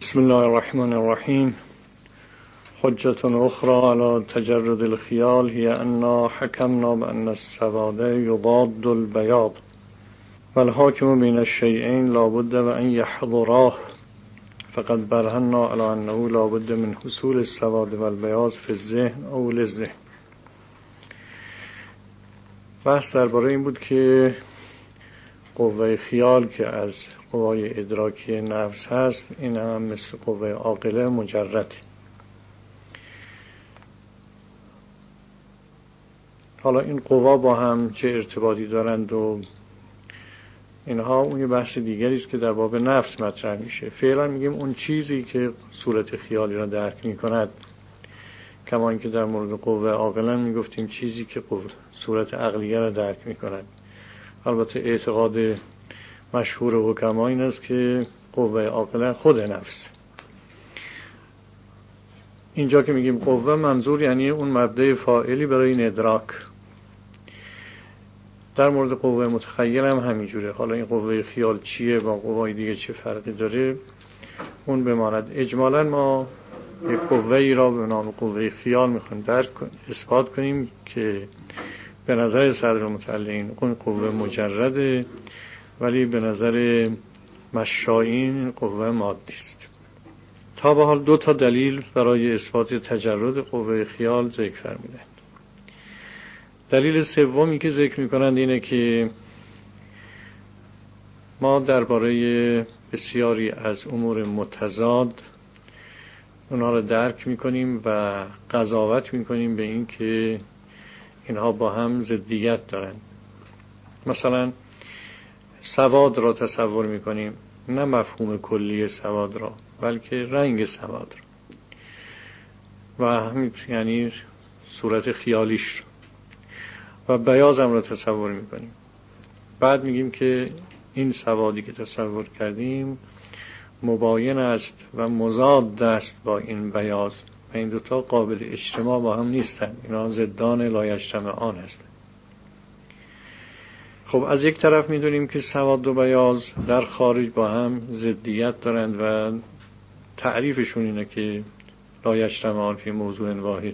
بسم الله الرحمن الرحیم. حجة أخرى على تجرد الخیال هي أننا حكمنا بأن السواد يضاد البياض والحاكم بين الشيئين لابد وأن يحضراه فقد برهنا على أنه لابد من حصول السواد والبياض في الذهن أو للذهن. بحث درباره این بود که قوه خیال که از قوای ادراکی نفس هست این هم مثل قوه عاقله مجرد. حالا این قوا با هم چه ارتباطی دارند و اینها اون یه بحث دیگری است که در باب نفس مطرح میشه. فعلا میگیم اون چیزی که صورت خیالی را درک میکند، کما اینکه در مورد قوه عاقله میگفتیم چیزی که صورت عقلیه را درک میکند. البته اعتقاد مشهور حکما این است که قوه عاقله خود نفس. اینجا که میگیم قوه منظور یعنی اون مبدأ فاعلی برای این ادراک. در مورد قوه متخیل هم همینجوره. حالا این قوه خیال چیه با قوه دیگه چه فرقی داره اون بماند. اجمالا ما یک قوه ای را به نام قوه خیال میخوایم اثبات کنیم که به نظر صدر مطلعین اون قوه مجرده، ولی به نظر مشایین قوه مادی است. تا به حال 2 دلیل برای اثبات تجرد قوه خیال ذکر فرمودند. دلیل سومی که ذکر می‌کنند اینه که ما درباره بسیاری از امور متضاد اونها را درک می‌کنیم و قضاوت می‌کنیم به این که اینها با هم ضدیت دارند. مثلا سواد را تصور می‌کنیم، نه مفهوم کلی سواد را بلکه رنگ سواد را و همین یعنی صورت خیالیش و بیاض هم را تصور می‌کنیم. بعد میگیم که این سوادی که تصور کردیم مباین است و مضاد است با این بیاض و این 2 قابل اجتماع با هم نیستند. اینا ضدان لایجتمعان هستند. خب از یک طرف میدونیم که سواد و بیاض در خارج با هم ضدیت دارند و تعریفشون اینه که لایجتمعان فی موضوع واحد،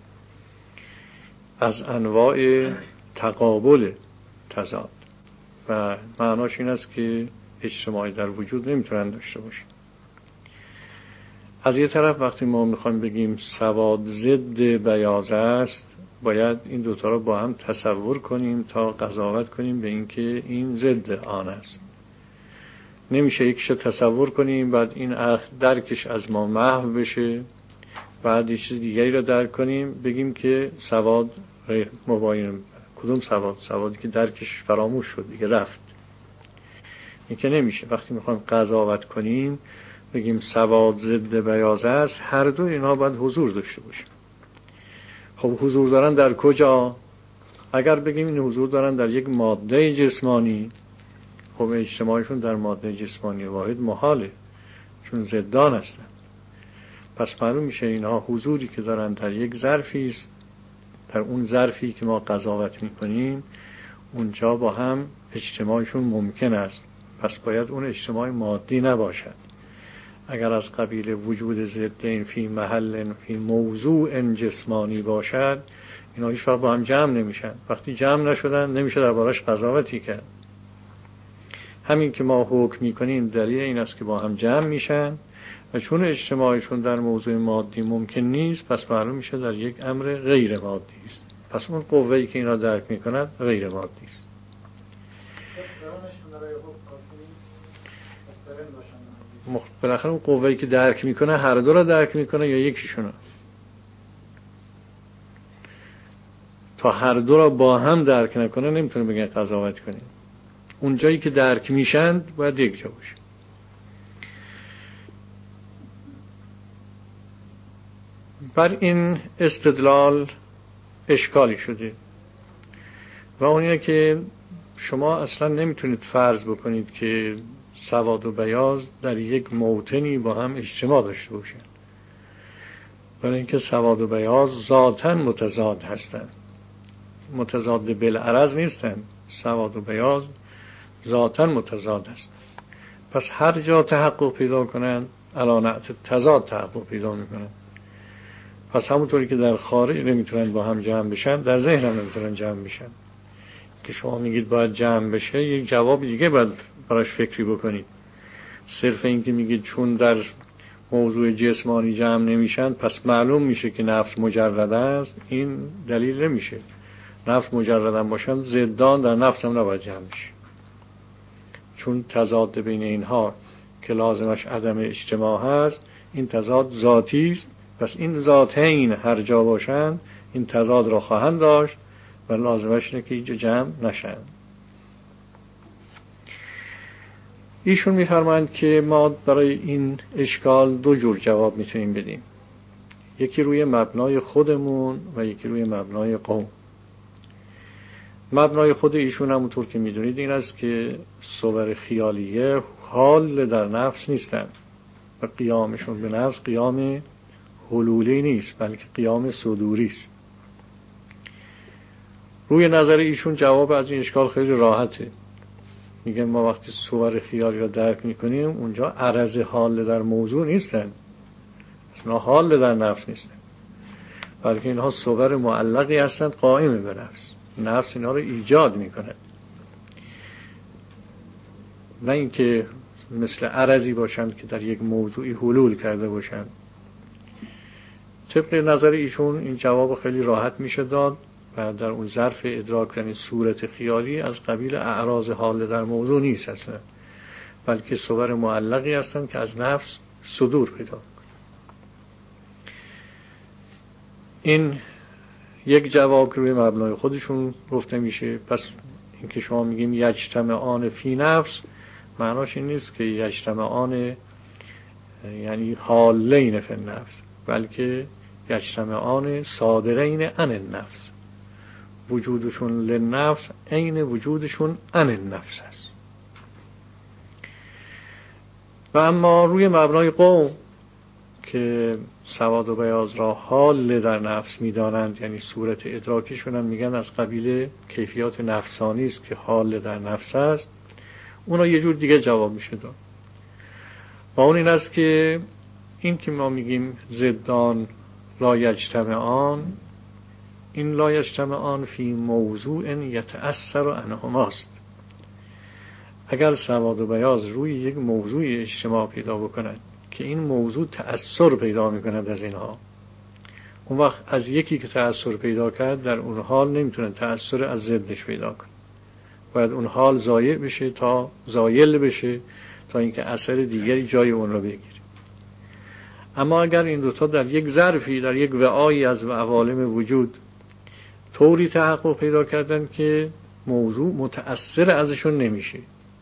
از انواع تقابل تضاد و معناش این است که اجتماعی در وجود نمیتونن داشته باشیم. از یه طرف وقتی ما میخوایم بگیم سواد ضد بیاض است باید این 2 را با هم تصور کنیم تا قضاوت کنیم به این که این ضد آن است. نمیشه یکیش تصور کنیم بعد این درکش از ما محو بشه بعد یه چیز دیگری را درک کنیم بگیم که سواد غیر مباین. کدوم سواد؟ سوادی که درکش فراموش شد دیگه رفت. این که نمیشه. وقتی میخوایم قضاوت کنیم بگیم سواد ضد بیاض است، هر دو اینا باید حضور داشته باشه. خب حضور دارن در کجا؟ اگر بگیم این حضور دارن در یک ماده جسمانی، خب اجتماعشون در ماده جسمانی واحد محاله چون ضدان هستن. پس معلوم میشه اینها حضوری که دارن در یک ظرفی است، در اون ظرفی که ما قضاوت میکنیم اونجا با هم اجتماعشون ممکن است. پس باید اون اجتماع مادی نباشد. اگر از قبیل وجود ضدین فی محل فی موضوع جسمانی باشد اینا هیچ وقت با هم جمع نمیشن. وقتی جمع نشدن نمیشه دربارش قضاوتی کرد. همین که ما حکم میکنیم دلیل این است که با هم جمع میشن و چون اجتماعشون در موضوع مادی ممکن نیست پس معلوم میشه در یک امر غیر مادی است. پس اون قوه‌ای که اینا درک میکند غیر مادی است. بالاخره اون قوه‌ای که درک میکنه هر دو را درک میکنه یا یکیشونو؟ تا هر دو را با هم درک نکنه نمیتونه بگه قضاوت کنه. اون جایی که درک میشن باید یک جا باشه. بر این استدلال اشکالی شده و اون اینه که شما اصلا نمیتونید فرض بکنید که سواد و بیاض در یک موطنی با هم اجتماع داشته باشن، برای اینکه سواد و بیاض ذاتاً متضاد هستند، متضاد بالعرض نیستند. سواد و بیاض ذاتاً متضاد هستند. پس هر جا تحقق پیدا کنند علی نعت تضاد تحقق پیدا میکنن. پس همونطوری که در خارج نمیتونن با هم جمع بشن، در ذهن هم نمیتونن جمع بشن. که شما میگید باید جمع بشه، یک جواب دیگه باید براش فکری بکنید. صرف این که میگید چون در موضوع جسمانی جمع نمیشن پس معلوم میشه که نفس مجرد است، این دلیل نمیشه. نفس مجردن باشن، ضدان در نفس هم نباید جمع بشه. چون تضاد بین اینها که لازمش عدم اجتماع هست، این تضاد ذاتی است. پس این ذاتین هر جا باشن این تضاد را خواهند داشت و لازمش اینه که اینجا جمع نشن. ایشون میفرمایند که ما برای این اشکال دو جور جواب میتونیم بدیم، یکی روی مبنای خودمون و یکی روی مبنای قوم. مبنای خود ایشون همونطور که میدونید این است که صور خیالیه حال در نفس نیستن و قیامشون به نفس قیام حلولی نیست بلکه قیام صدوری است. روی نظر ایشون جواب از این اشکال خیلی راحته. میگن ما وقتی صور خیالی را درک میکنیم اونجا عرض حال در موضوع نیستن، اصلا حال در نفس نیستن، بلکه اینها صور معلقی هستند قائم به نفس. نفس اینها رو ایجاد میکنه، نه اینکه مثل عرضی باشند که در یک موضوعی حلول کرده باشند. طبق نظر ایشون این جواب خیلی راحت میشه داد و در اون ظرف ادراک یعنی صورت خیالی از قبیل اعراض حال در موضوع نیست اصلا، بلکه صور معلقی هستند که از نفس صدور پیدا میکنه. این یک جواب که روی مبنای خودشون گفته میشه. پس این که شما میگیم یجتمعان فی نفس، معناش این نیست که یجتمعان یعنی حالین فی نفس، بلکه یجتمعان صادرین عن النفس، وجودشون للنفس عین وجودشون عن النفس است. و اما روی مبنای قوم که سواد و بیاض را حال در نفس می‌دانند، یعنی صورت ادراکیشون هم میگن از قبیل کیفیات نفسانی است که حال در نفس است، اونا یه جور دیگه جواب میشه داد. و اون این است که این که ما میگیم ضدان لا یجتمعان، این لا یجتمعان فی موضوع یتأثر عنهماست. اگر سواد و بیاض روی یک موضوع اجتماع پیدا بکنند که این موضوع تأثیر پیدا میکند از اینها، اون وقت از یکی که تأثیر پیدا کرد در اون حال نمیتونه تأثیر از ضدش پیدا کنه، باید اون حال زایل بشه تا زایل بشه تا اینکه اثر دیگری جای اون رو بگیره. اما اگر این دوتا در یک ظرفی، در یک وعایی از عوالم وجود طوری تحقق پیدا کردن که موضوع متأثر ازشون نمیشه،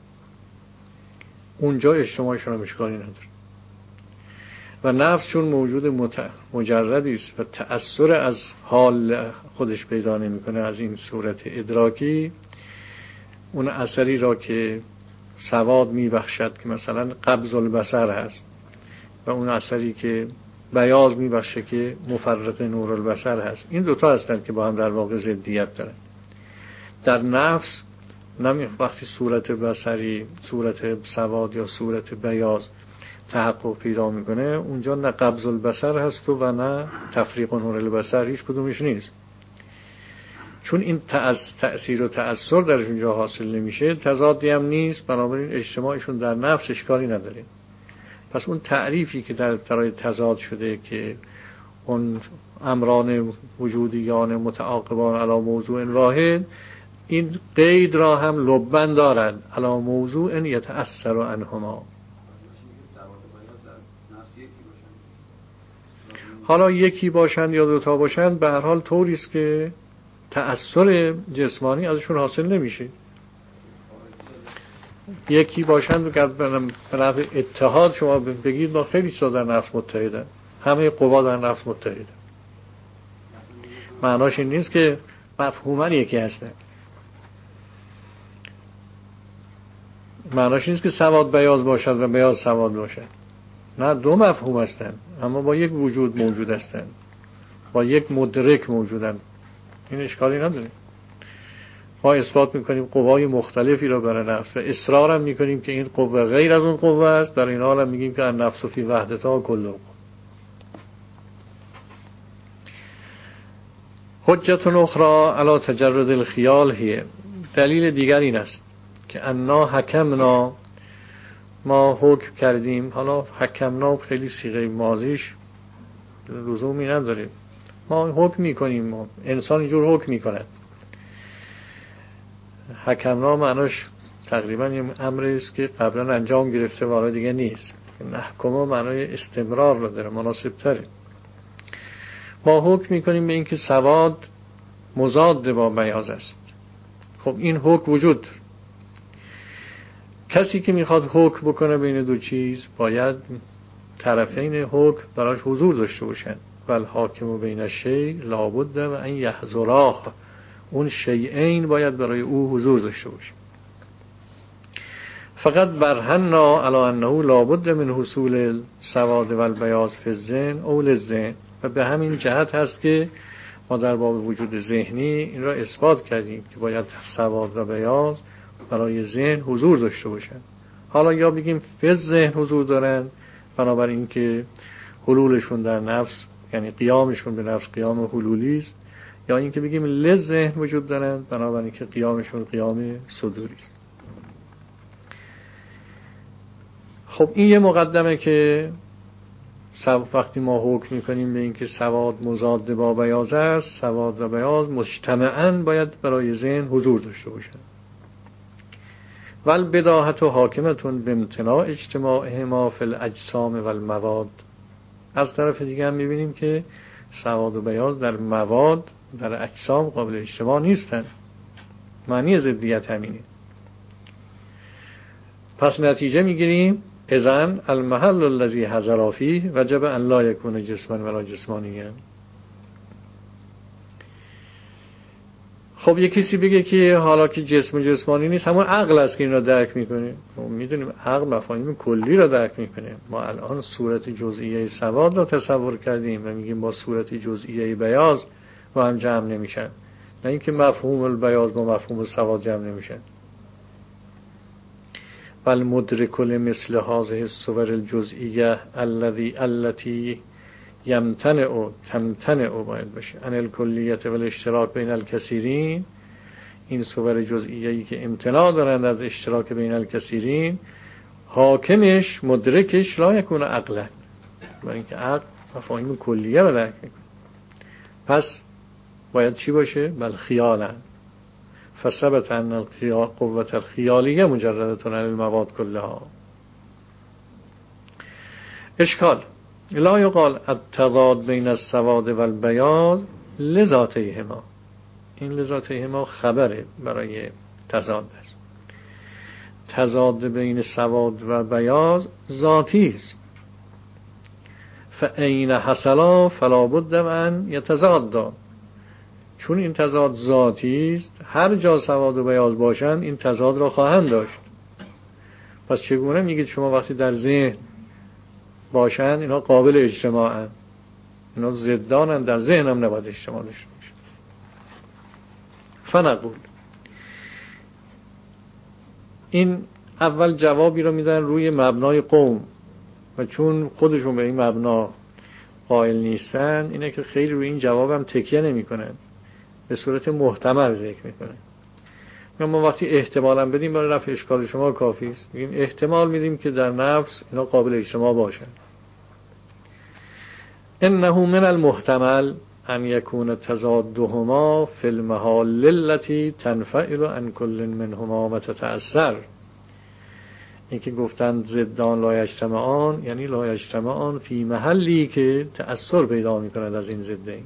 اونجا اجتماعشون هم اشکالی نداره. و نفس چون موجود مجردی است و تأثیر از حال خودش پیدا نمیکنه از این صورت ادراکی، اون اثری را که سواد میبخشد که مثلا قبض البصر هست و اون اثری که بیاض میبخشه که مفرق نور البصر هست، این دوتا هستند که با هم در واقع ضدیت دارن. در نفس وقتی صورت بصری، صورت سواد یا صورت بیاض تحقق پیدا میکنه، اونجا نه قبض البصر هست و نه تفریق نور البصر، هیچ کدومش نیست. چون این تأثیر و تأثیر درش اونجا حاصل نمیشه، تضادی هم نیست، بنابراین اجتماعشون در نفس اشکالی نداره. پس اون تعریفی که در برای تضاد شده که اون امران وجودیان متعاقبان علی موضوع واحد، این قید را هم لبن دارد علی موضوع یتأثر عنهما. حالا یکی باشند یا دوتا باشند، به هر حال طوری است که تأثیر جسمانی ازشون حاصل نمیشه. یکی باشند به نفع اتحاد شما بگید ما خیلی چیزا در نفس متحدن، همه قوا در نفس متحدن، معناش این نیست که مفهوماً یکی هستن، معناش نیست که سواد بیاض باشد و بیاض سواد باشد، نه، دو مفهوم هستن اما با یک وجود موجود هستن، با یک مدرک موجودن، این اشکالی نداره. ما اثبات میکنیم قوای مختلفی را برای نفس و اصرار هم میکنیم که این قوه غیر از اون قوه است. در این حال هم میگیم که النفس فی وحدتها کله. حجت اخرى علی تجرد الخیال هی، دلیل دیگر این است که انا حکمنا، ما حکم کردیم. حالا حکمنا خیلی صیغه ماضیش لزومی نداره، ما حکم میکنیم، انسان اینجور حکم میکند. حکمنا معناش تقریبا یه امری است که قبلا انجام گرفته و حالا دیگه نیست. نحکما معنای استمرار رو داره، مناسب تره. ما حکم میکنیم به اینکه سواد مضاد با بیاض است. خب این حکم وجود داره. کسی که میخواد حکم بکنه بین دو چیز باید طرفین حکم براش حضور داشته باشن. بل حاکم بین الشیء لابد و ان یحضراه، اون شیئین باید برای او حضور داشته باشه. فقط برهنا علی انه لابد من حصول السواد و البیاض فی الذهن او للذهن، و به همین جهت هست که ما در باب وجود ذهنی این را اثبات کردیم که باید سواد و بیاض برای ذهن حضور داشته باشن. حالا یا بگیم فی الذهن حضور دارن بنابراین که حلولشون در نفس، یعنی قیامشون به نفس قیام حلولی است، یا اینکه بگیم لذهن وجود دارن بنابراین که قیامشون قیام صدوری است. خب این یه مقدمه که وقتی ما حکم میکنیم به اینکه سواد مضاد با بیاض است، سواد و بیاض مجتمعاً باید برای ذهن حضور داشته باشن. والبداهة حاکمة بامتناع اجتماعهما فی الاجسام و المواد. از طرف دیگه هم میبینیم که سواد و بیاض در مواد، در اجسام قابل اجتماع نیستن. معنی ضدیت همینه. پس نتیجه میگیریم اذن المحل الذی حضر فیه وجب ان لا یکون جسما ولا جسمانیا. خب یک کسی بگه که حالا که جسم جسمانی نیست، همون عقل است که این را درک میکنه. ما میدونیم عقل مفاهیم کلی را درک میکنه. ما الان صورت جزئیه سواد را تصور کردیم و میگیم با صورت جزئیه بیاض با هم جمع نمیشن، نه اینکه مفهوم البیاض با مفهوم سواد جمع نمیشن. بل مدرک مثل هذه الصور الجزئیه التي تمتنع باید باشه عن الکلیت و الاشتراک بین الکثیرین. این صور جزئیه‌ای که امتناع دارند از اشتراک بین الکثیرین، حاکمش مدرکش لا یکون عقلا، برای اینکه عقل مفاهیم کلیه رو درک میکنه. پس باید چی باشه؟ بل خیالا. فثبت ان القوة الخیالیه مجردة عن المواد كلها. اشکال لا یقال التضاد بین السواد و البیاض لذاتیهما. این لذاتیهما خبره برای تضاد است. تضاد بین سواد و بیاض ذاتی است. فاین حصلا فلا بد ان یتضادا. چون این تضاد ذاتی است، هر جا سواد و بیاض باشند این تضاد را خواهند داشت. پس چگونه میگید شما وقتی در ذهن باشند اینا قابل اجتماعن؟ اینا ضدانن، در ذهن هم نباید اجتماع داشته باشه. فنقول، این اول جوابی رو میدن روی مبنای قوم و چون خودشون به این مبنا قائل نیستن، اینه که خیلی روی این جواب هم تکیه نمی کنن، به صورت محتمل ذکر میکنن. ما وقتی احتمالا بدیم برای رفع اشکال شما کافی است. میگیم احتمال میدیم که در نفس اینا قابل اجتماع باشن. انه من المحتمل ان یکون تضادهما فی المحال التي تنفعل عن كل منهما و تتأثر. این که گفتند ضدان لا یجتمعان، یعنی لا یجتمعان فی محلی که تأثر پیدا میکند از این ضدین.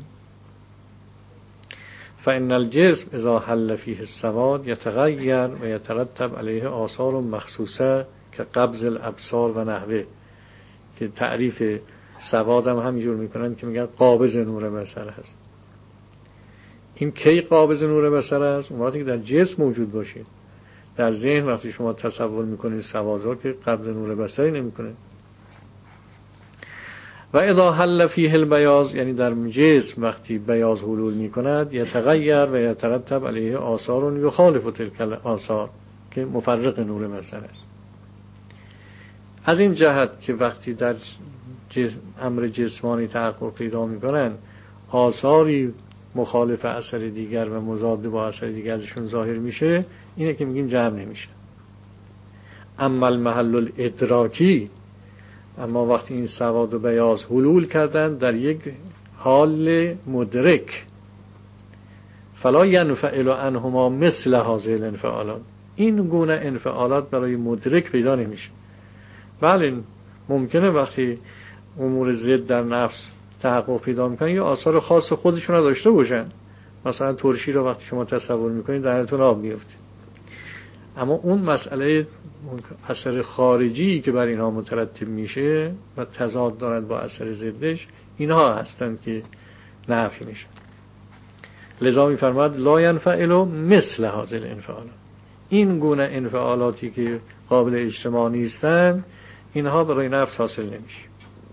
فإن الجسم اذا حل فيه السواد يتغير و يترتب عليه آثار مخصوصه كقبض الابصار و نحوه، که تعریف سواد هم همینجور میکنن که میگن قابض نور بصر هست. این کی قابض نور بصر است؟ اون وقتی که در جسم موجود باشه. در ذهن وقتی شما تصور میکنید سواد را، که قبض نور بصری نمیکنه. و اذا حل فیه البیاض، یعنی در جسم وقتی بیاض حلول می کند، یتغیر و یترتب علیه آثار یخالف تلک الاثار که مفرق نور بصر است. از این جهت که وقتی در امر جسمانی تحقق پیدا می کنند آثاری مخالف اثر دیگر و مضاد با اثر دیگر ازشون ظاهر میشه، اینه که میگیم جمع نمیشه. اما المحل الادراکی، اما وقتی این سواد و بیاض حلول کردن در یک حال مدرک، فلا ینفعل عنهما مثل هذه الانفعالات، این گونه انفعالات برای مدرک پیدا نمیشه. بله ممکنه وقتی امور ضد در نفس تحقق پیدا میکنن یه آثار خاص خودشون رو داشته باشن، مثلا ترشی رو وقتی شما تصور میکنید دهنتون آب میفته، اما اون مسئله اثر خارجی که بر اینها مترتب میشه و تضاد دارد با اثر ضدش، اینها هستند که نفی میشن. لذا میفرماد لا ینفعل مثل هذه الانفعالات، این گونه انفعالاتی که قابل اجتماع نیستند اینها برای نفس حاصل نمیشه.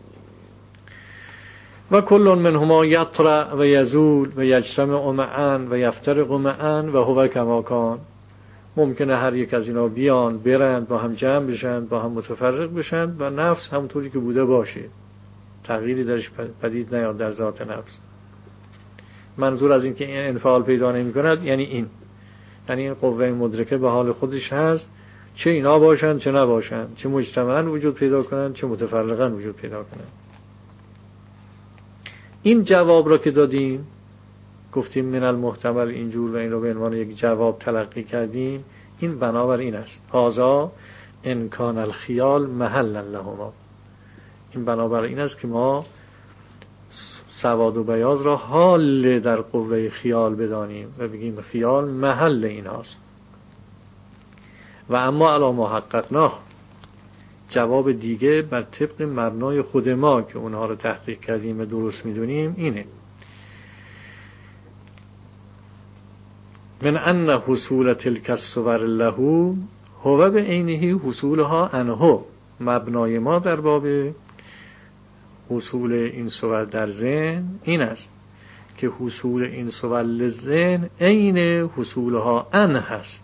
و کل منهما یطرأ و یزول و یجتمع معا و یفترق معا و هو کما کان، ممکنه هر یک از اینا بیان برند، با هم جمع بشن، با هم متفرق بشن و نفس همونطوری که بوده باشه، تغییری درش پدید نیاد در ذات نفس. منظور از این که این انفعال پیدا نمی کند یعنی این قوه مدرکه به حال خودش هست، چه اینا باشن چه نباشن، چه مجتمعاً وجود پیدا کنن چه متفرقاً وجود پیدا کنن. این جواب را که دادیم گفتیم من المحتمل اینجور و این رو به عنوان یک جواب تلقی کردیم، این بنابر این است هذا ان کان الخیال محلا لهما، این بنابر این است که ما سواد و بیاض را حال در قوه خیال بدانیم و بگیم خیال محل این هاست. و اما علی محققناه، جواب دیگه بر طبق مبنای خود ما که اونها رو تحقیق کردیم و درست میدونیم اینه: من ان حصول تلک الصور له هو به عینه حصولها عنه، مبنای ما در باب حصول این صور در ذهن این است که حصول این صور لذهن عین حصولها عنه هست،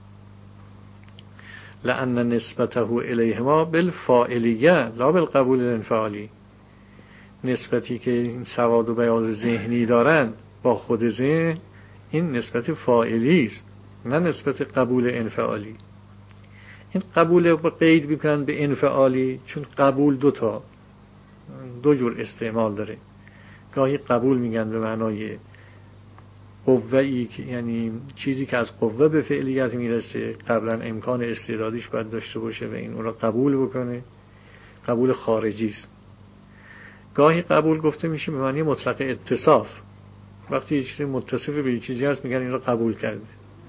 لأن نسبته الیهما بالفاعلیه لا بالقبول الانفعالی، نسبتی که این سواد و بیاض ذهنی دارند با خود ذهن این نسبت فاعلی است نه نسبت قبول انفعالی. این قبول رو قید میکنن به انفعالی چون قبول دو جور استعمال داره. گاهی قبول میگن به معنای قوه‌ای که یعنی چیزی که از قوه به فعلیت میرسه، قبلا امکان استعدادیش باید داشته باشه و این اون رو قبول بکنه، قبول خارجی است. گاهی قبول گفته میشه به معنی مطلق اتصاف، وقتی یه چیزی متصف به یه چیزی هست میگن این رو قبول کرده.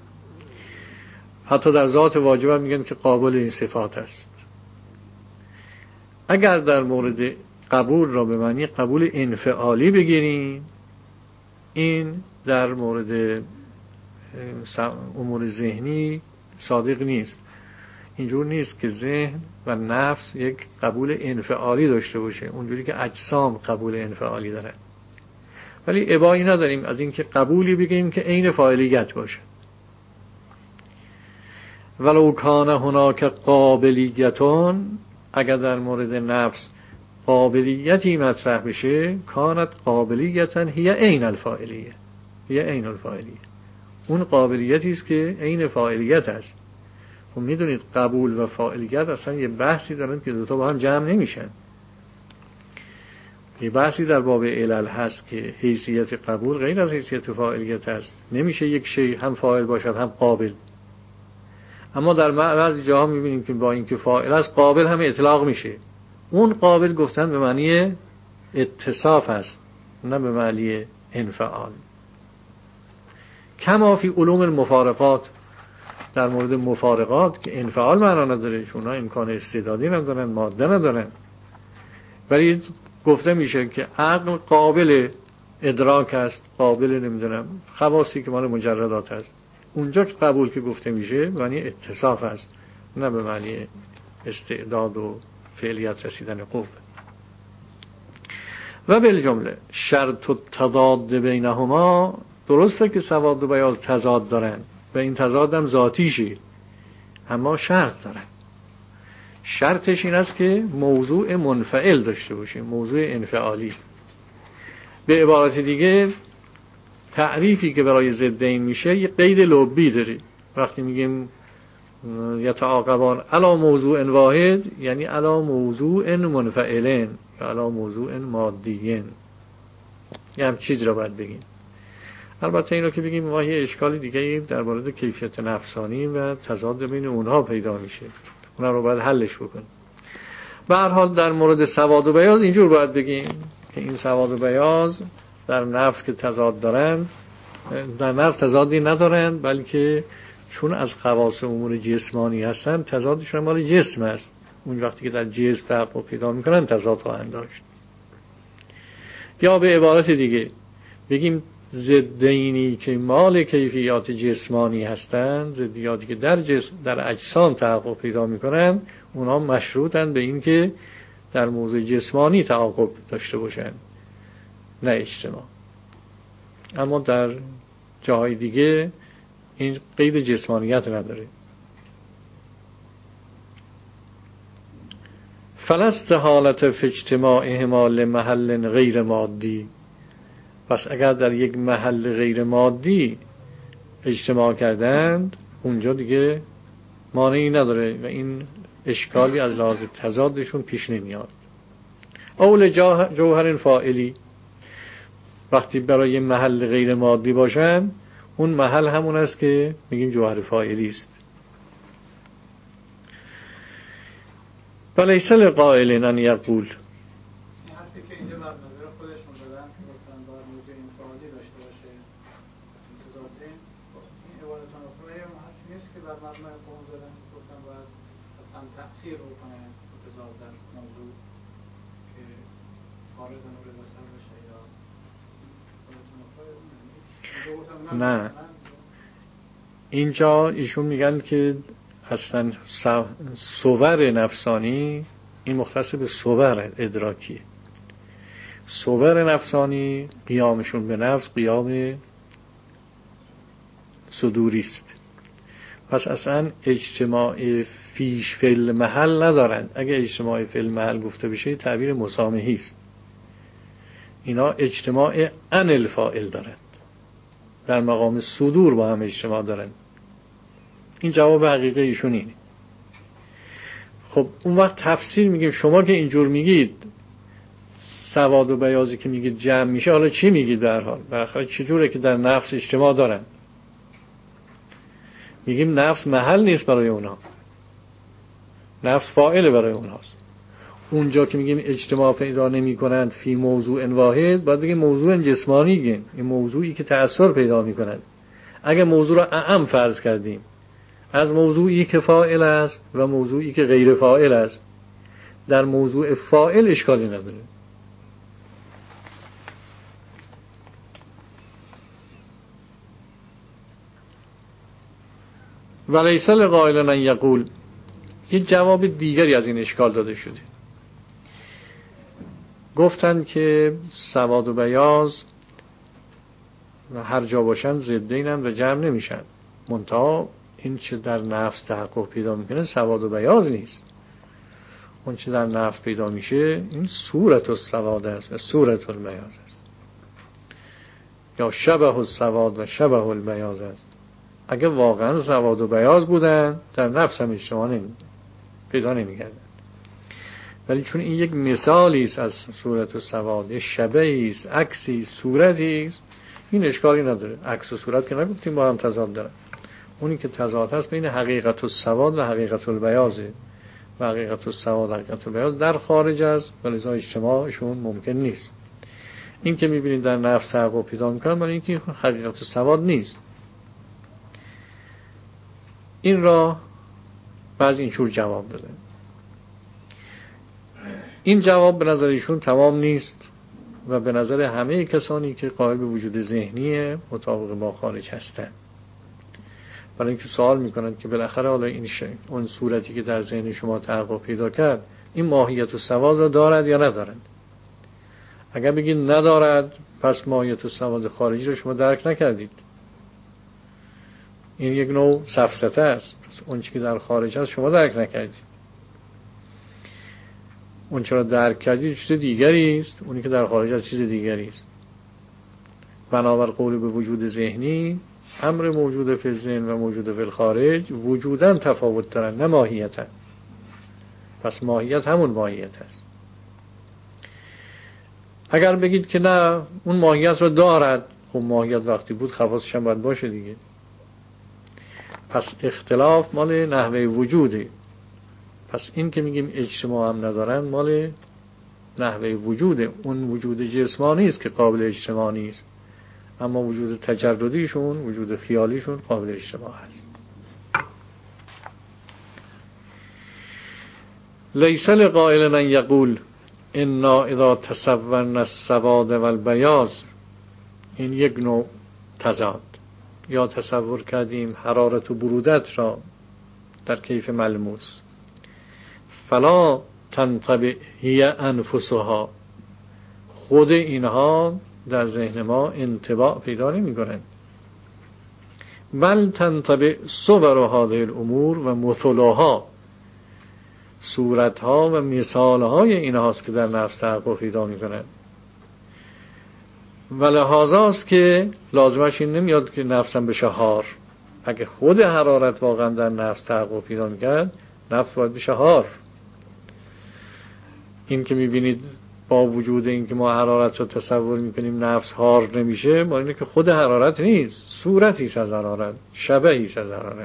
حتی در ذات واجبه میگن که قابل این صفات است. اگر در مورد قبول را به معنی قبول انفعالی بگیریم، این در مورد امور ذهنی صادق نیست. اینجور نیست که ذهن و نفس یک قبول انفعالی داشته باشه اونجوری که اجسام قبول انفعالی دارن، ولی ابایی نداریم از این که قبولی بگیم که عین فاعلیت باشه. ولو کان هناک قابلیتون، اگر در مورد نفس قابلیتی مطرح بشه، کانت قابلیتن هی عین الفاعلیه، هی عین الفاعلیه، اون قابلیتی است که عین فاعلیت است. خب میدونید قبول و فاعلیت اصلا یه بحثی دارن که دوتا با هم جمع نمیشن. یه بحثی در باب علل هست که حیثیت قبول غیر از حیثیت فاعلیت است، نمیشه یک شی هم فاعل باشد هم قابل. اما در بعضی جاها میبینیم که با اینکه فاعل است قابل هم اطلاق میشه. اون قابل گفتن به معنی اتصاف است نه به معنی انفعال. کما فی علوم المفارقات، در مورد مفارقات که انفعال معنا نداره چون اونا امکان استعدادی ندارن، ماده ندارن، ولی گفته میشه که عقل قابل ادراک است، قابل نمیدونم خواصی که مال مجردات است. اونجا که قبول که گفته میشه معنی اتصاف است نه به معنی استعداد و فعلیت رسیدن قوه. و بالجمله شرط التضاد بینهما، درسته که سواد و بیاض تضاد دارن و این تضاد هم ذاتیشه، اما شرط دارن. شرطش این است که موضوع منفعل داشته باشه، موضوع انفعالی. به عبارت دیگه تعریفی که برای ضدین میشه یه قید لبی داره. وقتی میگیم یتعاقبان علی موضوع واحد، یعنی علی موضوع منفعلن یا علی موضوع مادیین، یه هم چیز را باید بگیم. البته این رو که بگیم ما یه اشکال دیگه در مورد کیفیت نفسانی و تضاد بین اونها پیدا میشه، اونها رو باید حلش بکنیم. به هر حال در مورد سواد و بیاض اینجور باید بگیم که این سواد و بیاض در نفس که تضاد دارن، در نفس تضادی ندارن، بلکه چون از خواص امور جسمانی هستن تضادشون مال جسم است. اون وقتی که در جسم تحقق پیدا میکنن تضاد خواهند داشت. یا به عبارت دیگه بگیم ضدینی که مال کیفیات جسمانی هستند، ضدیاتی که در اجسام تحقق پیدا میکنن، اونا مشروطن به این که در موضوع جسمانی تعاقب داشته باشن، نه اجتماع. اما در جاهای دیگه این قید جسمانیت نداره. فلست حالت فی اجتماعهما لمحل غیر مادی، پس اگر در یک محل غیر مادی اجتماع کردند اونجا دیگه مانعی نداره و این اشکالی از لحاظ تضادشون پیش نمیاد. اول جوهر فاعلی، وقتی برای محل غیر مادی باشن اون محل همون است که میگیم جوهر فاعلی است. ولیس لقائل ان یقول، حرفی که اینجا بر نظر خودشون دادن که گفتن باید موضوع انفعالی داشته باشه انتظارین، این عبارت نخوره هم حرفی نیست که بر مبنای قوم دادن گفتن باید حتما تأثیر بکنه انتظار در موضوع که خارج نور بسر بشه یا نه. اینجا ایشون میگن که اصلا صور نفسانی این مختص به صور ادراکی. صور نفسانی قیامشون به نفس قیام صدوری است. پس اصلا اجتماع فیش فعل محل ندارند. اگه اجتماع فعل محل گفته بشه تعبیر مسامحی است. اینا اجتماع عن الفاعل دارند، در مقام صدور با هم اجتماع دارند. این جواب حقیقی ایشون اینه. خب اون وقت تفسیر میگیم شما که اینجور میگید سواد و بیاضی که میگید جمع میشه، حالا چی میگید در حال؟ بالاخره چجوره که در نفس اجتماع دارن؟ میگیم نفس محل نیست برای اونها، نفس فاعل برای اونهاست. اونجا که میگیم اجتماع پیدا نمیکنند فی موضوع واحد، باید بگیم موضوع جسمانی گیم، این موضوعی که تأثیر پیدا میکنند. اگه موضوع را اعم فرض کردیم از موضوعی که فاعل است و موضوعی که غیر فاعل است، در موضوع فاعل اشکالی نداره. ولیس لقائل ان یقول، یه جواب دیگری از این اشکال داده شده. گفتن که سواد و بیاض هر جا باشن ضدینن و جمع نمیشن، منتها این چه در نفس تحقق پیدا میکنه سواد و بیاض نیست. اون چه در نفس پیدا میشه این صورت السواد است و صورت البیاض است، یا شبه السواد و شبه البیاض است. اگه واقعا سواد و بیاض بودن در نفس هم اجتماع پیدا نمیکردن، ولی چون این یک مثالی است از صورت و سواد، شبهی است، عکسی، صورتی است، این اشکالی نداره. عکس و صورت که نگفتیم با هم تضاد دارن. اونی که تضاد هست بین حقیقت السواد و حقیقت البیاضه و حقیقت السواد و حقیقت البیاض در خارج از ولذا اجتماعشون ممکن نیست. این که میبینید در نفس تحقق پیدا میکنن ولی این که حقیقت السواد نیست. این را بعض اینجور جواب داده. این جواب به نظر ایشون تمام نیست و به نظر همه کسانی که قائل به وجود ذهنی مطابق با خارج هستند. برای اینکه سوال میکنند که بالاخره حالا این اون صورتی که در ذهن شما تحقق پیدا کرد این ماهیت و سواد را دارد یا ندارد؟ اگر بگید ندارد، پس ماهیت سواد خارجی رو شما درک نکردید. این یک نوع سفسطه است. اون چیزی که در خارج هست شما درک نکردید. اون چرا درک کردید چیز دیگری است، اونی که در خارج هست چیز دیگری است. بنابر قول به وجود ذهنی، امر موجود فی الذهن و موجود فی الخارج وجوداً تفاوت دارن، نه ماهیتاً. پس ماهیت همون ماهیت است. اگر بگید که نه اون ماهیت رو دارد، خب ماهیت وقتی بود خواصش هم باید باشه دیگه. پس اختلاف مال نحوه وجوده. پس این که میگیم اجتماع هم ندارن مال نحوه وجوده. اون وجود جسمانی است که قابل اجتماع نیست، اما وجود تجردیشون، وجود خیالیشون قابل اجتماع است. لیس لقائل ان یقول انا اذا تصورنا السواد والبیاض. این یک نوع تضاد. یا تصور کردیم حرارت و برودت را در کیف ملموس، فلا تنطبع هی انفسها، خود اینها در ذهن ما انطباع پیدا نمی کنند. بل تنطبع صور هذه الامور و مثلها، صورتها و مثالهای اینهاست که در نفس تحقق پیدا می کنند. و لحاظاست که لازمش این نمیاد که نفسم بشه هار. اگه خود حرارت واقعا در نفس تحقق پیدا می کرد، نفس باید بشه هار. این که میبینید با وجود این که ما حرارت رو تصور میکنیم نفس هار نمیشه، با اینه که خود حرارت نیست، صورتی است از حرارت، شبهی است از حرارت.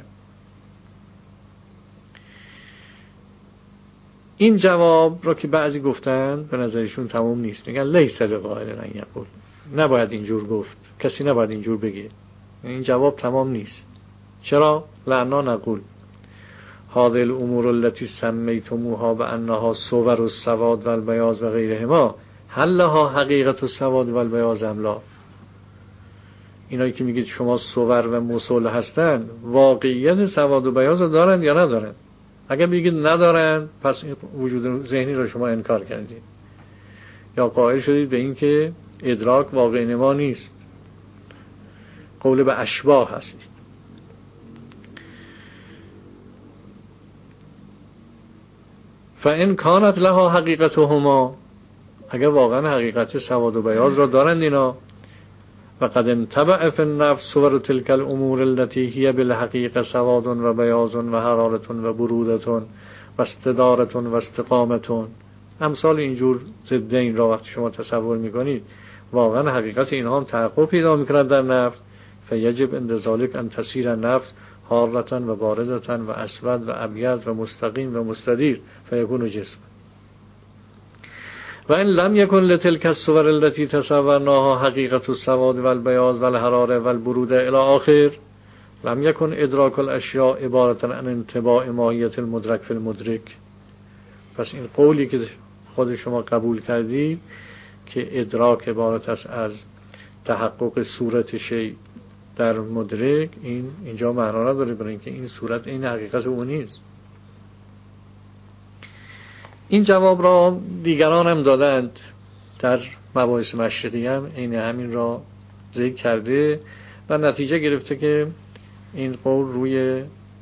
این جواب رو که بعضی گفتن به نظرشون تمام نیست، میگن لیس لقائل ان یقول، نباید اینجور گفت، کسی نباید اینجور بگه، این جواب تمام نیست. چرا؟ لعنا نقول هذه الامور التي سمیتموها بانها صور السواد والبیاض و غیرهما هل لها حقیقت السواد والبیاض ام لا. اینایی که میگید شما صور و مثل هستن، واقعیت سواد و بیاض رو دارن یا ندارن؟ اگر بگید ندارن، پس وجود ذهنی رو شما انکار کردید، یا قائل شدید به این که ادراک واقع نما نیست، قول به اشباح هستید. فإن كانت لها حقیقتهما، اگر واقعا حقیقت سواد و بیاض را دارند اینا، و قد انطبع فی النفس صور تلك الامور التي هي بالحقیقه سواد و بیاض و حرارت و برودت و استدارت و استقامت، امثال اینجور ضدین را وقتی شما تصور میکنید واقعا حقیقت اینها هم تحقق پیدا میکند در نفس، فیجب عند ذلك ان تسیر النفس حارة و باردة و اسود و ابیض و مستقیم و مستدیر فیکون جسم. و ان لم یکن لتلك الصور التي تصورناها حقیقت السواد والبیاض والحراره والبروده الی آخر، لم یکن ادراک الاشیاء عبارة عن انطباع ماهیت المدرک فی المدرک. پس این قولی که خود شما قبول کردید که ادراک عبارت است از تحقق صورت شیء در مدرک، این اینجا معنا نداره، برای اینکه این صورت این حقیقت او نیست. این جواب را دیگران هم دادند، در مباحث مشرقی هم این همین را ذکر کرده و نتیجه گرفته که این قول روی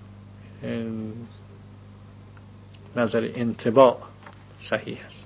نظر انطباع صحیح است.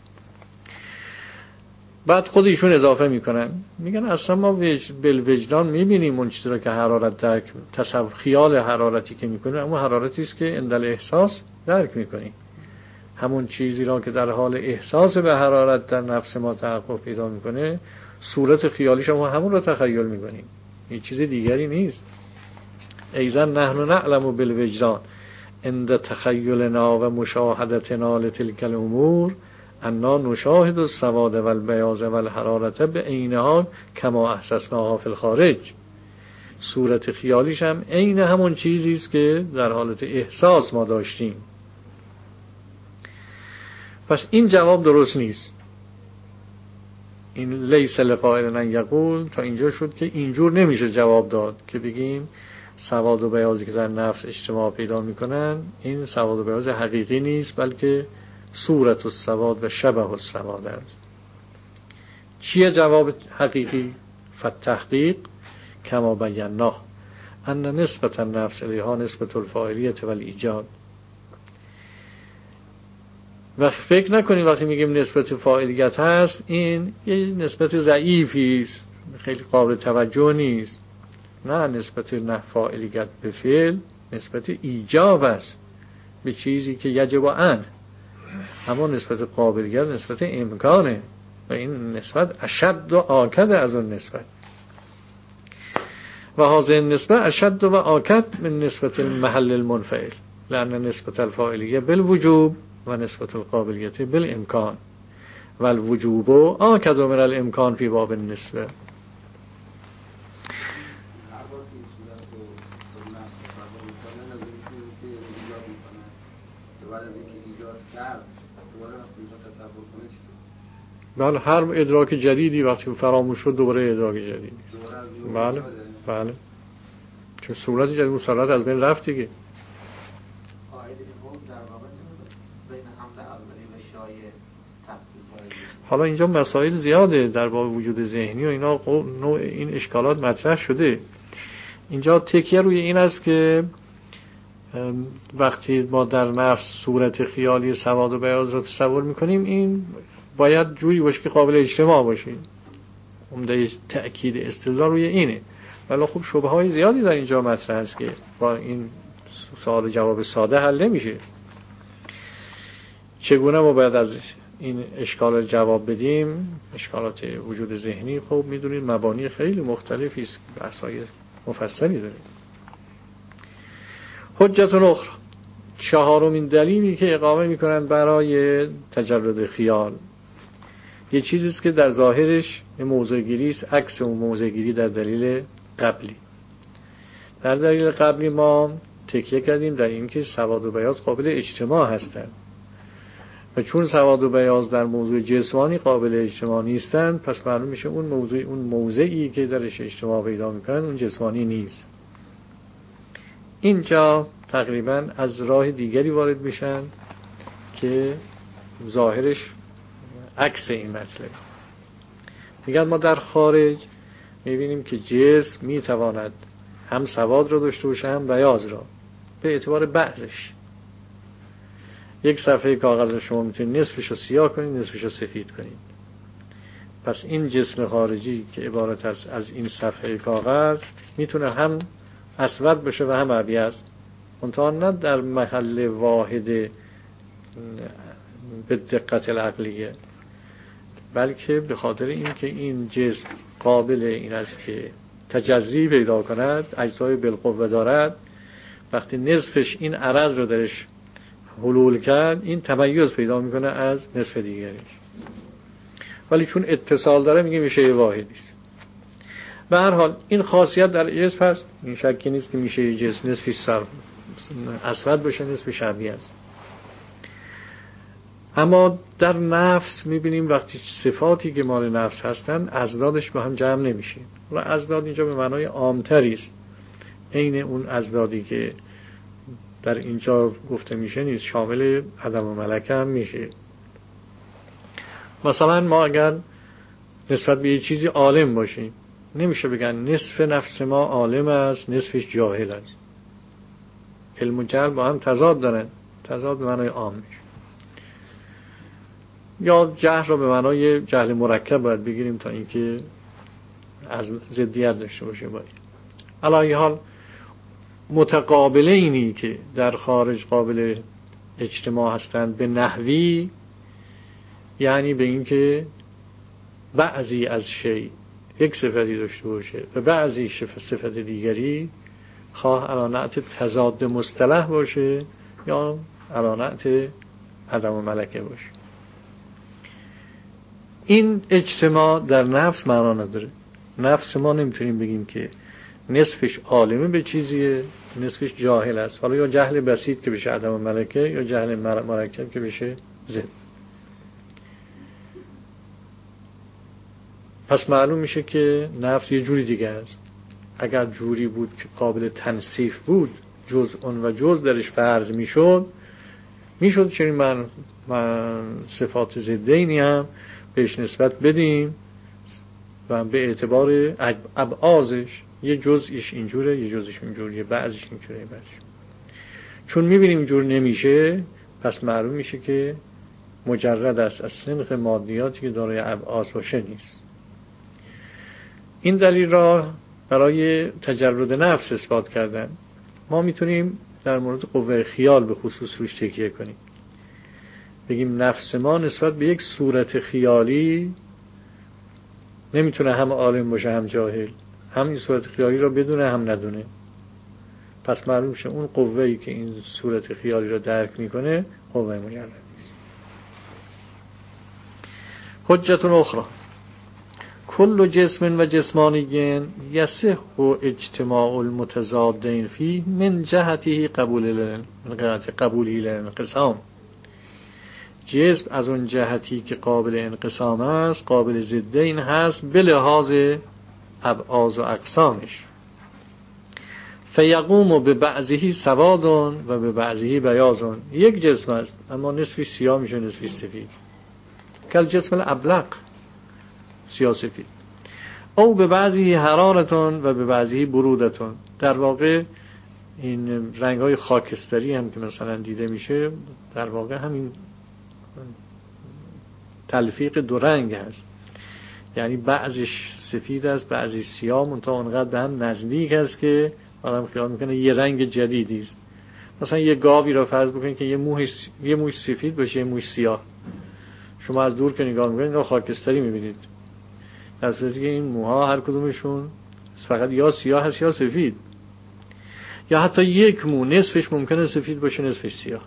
بعد خود ایشون اضافه میکنن، میگن اصلا ما بالوجدان میبینیم اون چیزی را که حرارت درک، تصور خیال حرارتی که میکنیم اما حرارتی است که اندل احساس درک میکنیم. همون چیزی را که در حال احساس به حرارت در نفس ما تحقق پیدا میکنه، صورت خیالیش ما همون را تخیل میکنیم، هیچ چیز دیگری نیست. ایضا نحن نعلم بالوجدان عند تخیلنا و مشاهدتنا لتلك الامور انا نشاهد السواد والبیاض والحرارت بعینها کما احسسناها فی الخارج. صورت خیالیش هم عین همون چیزی است که در حالت احساس ما داشتیم. پس این جواب درست نیست. این لیس لقائل ان یقول تا اینجا شد که اینجور نمیشه جواب داد که بگیم سواد و بیاضی که در نفس اجتماع پیدا میکنن این سواد و بیاض حقیقی نیست، بلکه صورت السواد و شبه السواد است. چیه جواب حقیقی؟ فالتحقیق کما بیناه ان نسبت النفس الیها نسبت الفاعلیت و الایجاد. و فکر نکنید وقتی میگیم نسبت فاعلیت هست این یه نسبت ضعیفی است، خیلی قابل توجه نیست. نه، نسبت فاعلیت به فعل نسبت ایجاب است به چیزی که یجب ان، اما نسبت قابلیت نسبت امکانه و این نسبت اشد و آکد از اون نسبت. و هذه النسبه اشد و آکد من نسبت المحل المنفعل لأن نسبت الفاعلیه بالوجوب و نسبت القابلیت بالامکان و الوجوب آکد من الامکان فی باب النسبه. بله، هر ادراک جدیدی وقتی فراموش شد دوباره ادراک جدیدی. بله بله، چون صورت جدید مسلط از بین رفت دیگه. حالا اینجا مسائل زیاده در باب وجود ذهنی و اینا، نوع این اشکالات مطرح شده. اینجا تکیه روی این است که وقتی ما در نفس صورت خیالی سواد و بیاض را تصور میکنیم این باید جوری باشه که قابل اجتماع باشه. عمده تأکید استدلال روی اینه. ولی خب شبهه های زیادی در اینجا مطرح است که با این سوال جواب ساده حل نمیشه. چگونه ما باید از این اشکال جواب بدیم؟ اشکالات وجود ذهنی خب میدونید مبانی خیلی مختلفی است، بحث‌های مفصلی داره. حجت اخرى، چهارمین دلیلی که اقامه میکنند برای تجرد خیال، یه چیزی است که در ظاهرش موضع‌گیری است، عکس اون موضع‌گیری در دلیل قبلی. در دلیل قبلی ما تکیه کردیم در اینکه سواد و بیاض قابل اجتماع هستند و چون سواد و بیاض در موضوع جسمانی قابل اجتماع نیستند پس معلوم میشه اون موضعی که درش اجتماع پیدا میکنند اون جسمانی نیست. اینجا تقریبا از راه دیگری وارد میشن که ظاهرش عکس این مطلب. میگن ما در خارج میبینیم که جسم میتواند هم سواد را داشته باشه هم بیاض را به اعتبار بعضش. یک صفحه کاغذ شما میتونید نصفش رو سیاه کنید نصفش رو سفید کنید. پس این جسم خارجی که عبارت است از این صفحه کاغذ میتونه هم اسود باشه و هم ابیض، منتها نه در محل واحد به دقت العقلیه، بلکه به خاطر اینکه این جسم قابل این است که تجزی پیدا کند، اجزای بالقوه دارد، وقتی نصفش این عرض رو درش حلول کرد این تمیز پیدا میکنه از نصف دیگری، ولی چون اتصال داره میگه میشه واحدی است. به هر حال این خاصیت در جسم هست، این شکی نیست که میشه جسم نصفش اسود باشه نصفش ابیض. اما در نفس میبینیم وقتی صفاتی که مال نفس هستن ازدادش با هم جمع نمیشه. و ازداد اینجا به معنای عامتری است، عین اون ازدادی که در اینجا گفته میشه نیست، شامل عدم و ملکه هم میشه. مثلا ما اگر نسبت به یه چیزی عالم باشیم نمیشه بگن نصف نفس ما عالم است نصفش جاهل است. علم و جهل با هم تضاد دارن، تضاد به معنای عام میشه. یا جهل را به معنای جهل مرکب باید بگیریم تا اینکه از ضدیت داشته باشه باید. علی حال متقابله اینی که در خارج قابل اجتماع هستند به نحوی، یعنی به اینکه بعضی از شی یک صفتی داشته باشه و بعضی صفت دیگری، خواه علانت تضاد مصطلح باشه یا علانت عدم و ملکه باشه. این اجتماع در نفس معنا نداره. نفس ما نمیتونیم بگیم که نصفش عالمه به چیزیه نصفش جاهل است، حالا یا جهل بسیط که بشه عدم و ملکه یا جهل مرکب که بشه ضد. پس معلوم میشه که نفس یه جوری دیگه است. اگر جوری بود که قابل تنصیف بود، جزء و جزء درش فرض میشد چنین من صفات ضدینی هم بهش نسبت بدیم و به اعتبار ابعازش یه جزئیش اینجوره، یه جزئیش اونجوریه، بعضیش اینجوره، بعضیش. چون می‌بینیم اینجور نمیشه، پس معلوم میشه که مجرد است از سنخ مادیاتی که دارای ابعاز باشه نیست. این دلیل را برای تجرد نفس اثبات کردن. ما میتونیم در مورد قوه خیال به خصوص روش تکیه کنیم. بگیم نفس ما نسبت به یک صورت خیالی نمیتونه هم عالم باشه هم جاهل، هم این صورت خیالی را بدونه هم ندونه. پس معلوم شه اون قوه‌ای که این صورت خیالی را درک میکنه قوه مجرد است. حجت اخرى: کل جسم و جسمانی یصح اجتماع المتضادین فیه من جهته قبولی للانقسام. جسم از اون جهتی که قابل انقسام است، قابل ضدین هست به لحاظ ابعاض و اقسامش. فیقوم به بعضه سواد و به بعضه بیاض. یک جسم است اما نصفی سیاه میشه نصفی سفید، کل جسم الابلق، سیاه سفید. او به بعضه حرارت و به بعضه برودت. در واقع این رنگ های خاکستری هم که مثلا دیده میشه در واقع همین تلفیق دو رنگ هست، یعنی بعضیش سفید است بعضی سیاه، منتها اونقدر به هم نزدیک است که آدم خیال میکنه یه رنگ جدیدی است. مثلا یه گاوی را فرض بکنید که یه موش سفید باشه یه موش سیاه، شما از دور که نگاه میکنید اینا خاکستری میبینید، در صورتی که این موها هر کدومشون فقط یا سیاه هست یا سفید. یا حتی یک مو نصفش ممکنه سفید باشه نصفش سیاه.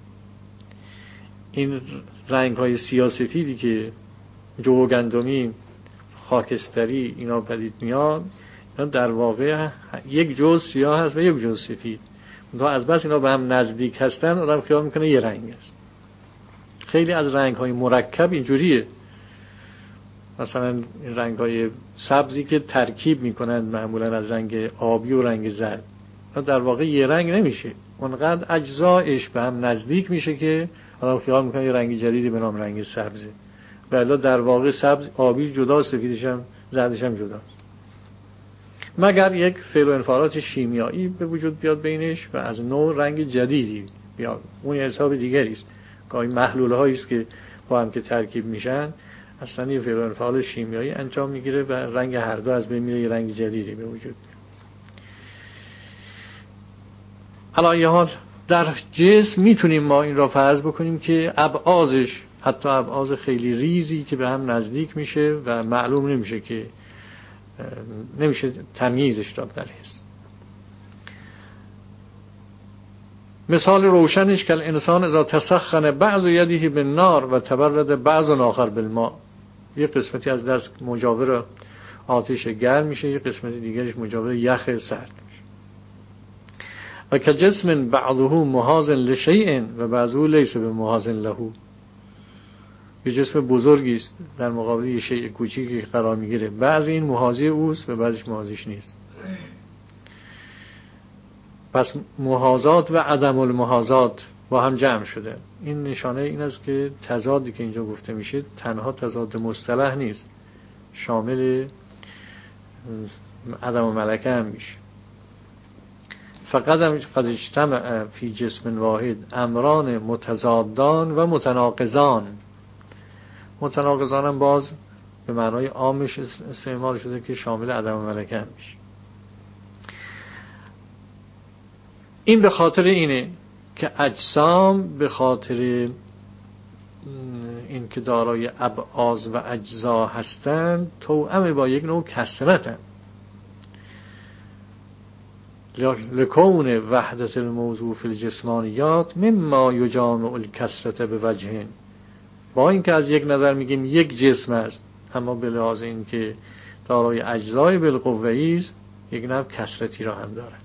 این رنگ های سیاه سفیدی که جو و گندمی خاکستری اینا پدید میاد، اینا در واقع یک جزء سیاه هست و یک جزء سفید، منتها از بس اینا به هم نزدیک هستن آدم خیال میکنه یه رنگ است. خیلی از رنگ های مرکب اینجوریه. مثلا رنگ های سبزی که ترکیب میکنن معمولا از رنگ آبی و رنگ زرد، در واقع یه رنگ نمیشه، اونقدر اجزایش به هم نزدیک میشه که آدم خیال میکنه یه رنگ جدیدی به نام رنگ سبزه، ولی در واقع سبز آبی جدا، سفیدش هم زردش هم جدا، مگر یک فعل و انفعالات شیمیایی به وجود بیاد بینش و از نوع رنگ جدیدی بیاد، اون حساب دیگری است. گاهی محلول هایی است که با هم که ترکیب میشن اصلا یه فعل و انفعال شیمیایی انجام میگیره و رنگ هر دو از بین میره، یه رنگ جدیدی به وجود میاد. علی ای حال در جسم میتونیم ما این را فرض بکنیم که ابعاضش، حتی ابعاض خیلی ریزی که به هم نزدیک میشه و معلوم نمیشه که نمیشه تمییزش داد در حس. مثال روشنش که الانسان اذا تسخن بعض یده بالنار و تبرد بعض آخر بالماء، یه قسمتی از دست مجاور آتش گرم میشه، یه قسمتی دیگرش مجاور یخ سرد میشه. و که جسم بعضه محاذ لشیء و بعضه لیس بمحاذ له، یه جسم بزرگی است در مقابل یه شیء کوچیکی که قرار میگیره، بعضی این محاذی اوست و بعضیش محاذیش نیست. پس محاذات و عدم المحاذات با هم جمع شده. این نشانه این است که تضادی که اینجا گفته میشه تنها تضاد مصطلح نیست، شامل عدم و ملکه هم میشه. فقط قد اجتمع فی جسم واحد امران متضادان و متناقضان. متناقضان هم باز به معنای عامش استعمال شده که شامل عدم و ملکه هم میشه. این به خاطر اینه که اجسام به خاطر این که دارای ابعاض و اجزا هستند توأم با یک نوع کثرتند، لکون وحدت الموضوع فی الجسمانیات مما یجامع الکثرت به وجهین. با اینکه از یک نظر میگیم یک جسم است، اما به لحاظ این که دارای اجزای بالقوه‌ای است یک نوع کثرتی را هم دارد.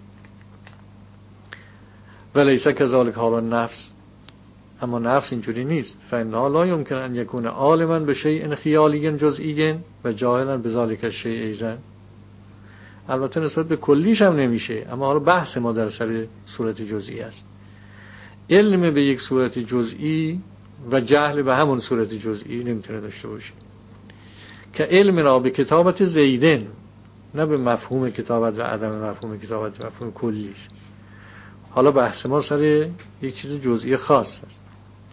ولیس کذالک حال النفس، اما نفس اینجوری نیست. فانها لا یمکن ان یکون عالما بشیء خیالی جزئی و جاهلا بذلک الشیء ایضا. البته نسبت به کلیش هم نمیشه، اما حالا بحث ما در سر صورت جزئی است. علم به یک صورت جزئی و جهل به همون صورت جزئی نمیتونه داشته باشه. که علم را به کتابت زیدن، نه به مفهوم کتابت و عدم مفهوم کتابت، مفهوم کلیش. حالا بحث ما سر یک چیز جزئی خاص است.